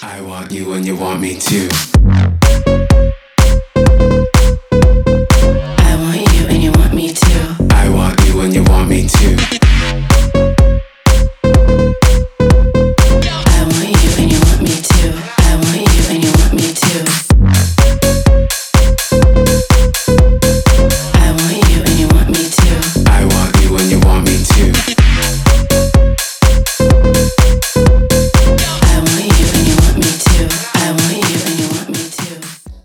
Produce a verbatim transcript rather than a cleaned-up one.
I want you and you want me too. I want you and you want me too. I want you and you want me too. I want you and you want me too. I want you and you want me too. I want you and you want me too. I want you and you want me too.